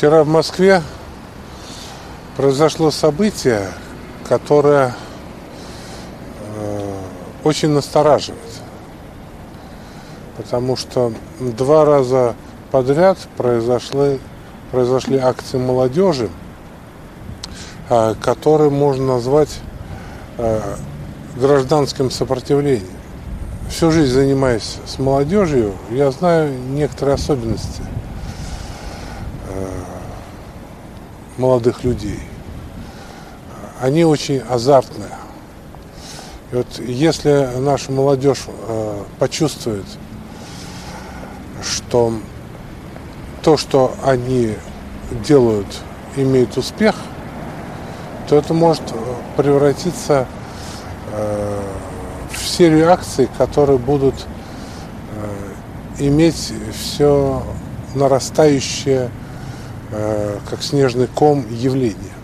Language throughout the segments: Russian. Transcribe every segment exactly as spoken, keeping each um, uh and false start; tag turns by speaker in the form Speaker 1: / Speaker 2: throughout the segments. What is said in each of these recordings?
Speaker 1: Вчера в Москве произошло событие, которое э, очень настораживает. Потому что два раза подряд произошли, произошли акции молодежи, э, которые можно назвать э, гражданским сопротивлением. Всю жизнь занимаясь с молодежью, я знаю некоторые особенности молодых людей. Они очень азартные. И вот если наша молодежь э, почувствует, что то, что они делают, имеет успех, то это может превратиться э, в серию акций, которые будут э, иметь все нарастающее, как снежный ком, явление.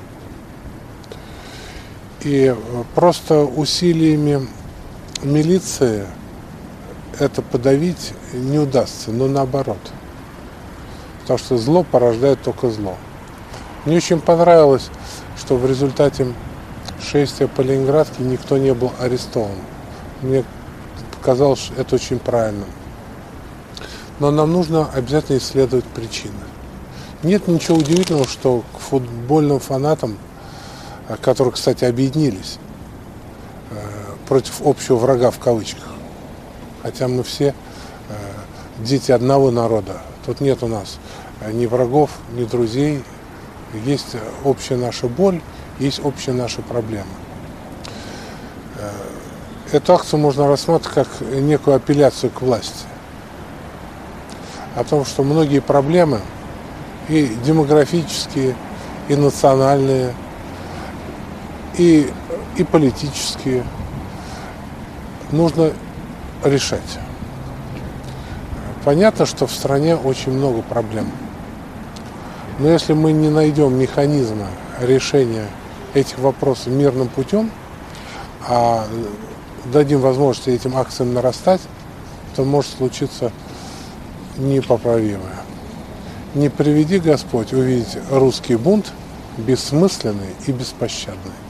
Speaker 1: И просто усилиями милиции это подавить не удастся, но наоборот. Потому что зло порождает только зло. Мне очень понравилось, что в результате шествия по Ленинградке никто не был арестован. Мне показалось, что это очень правильно. Но нам нужно обязательно исследовать причины. Нет ничего удивительного, что к футбольным фанатам, которые, кстати, объединились против общего врага в кавычках, хотя мы все дети одного народа, тут нет у нас ни врагов, ни друзей, есть общая наша боль, есть общая наша проблема. Эту акцию можно рассматривать как некую апелляцию к власти. О том, что многие проблемы, и демографические, и национальные, и, и политические, нужно решать. Понятно, что в стране очень много проблем. Но если мы не найдем механизма решения этих вопросов мирным путем, а дадим возможность этим акциям нарастать, то может случиться непоправимое. Не приведи Господь увидеть русский бунт бессмысленный и беспощадный.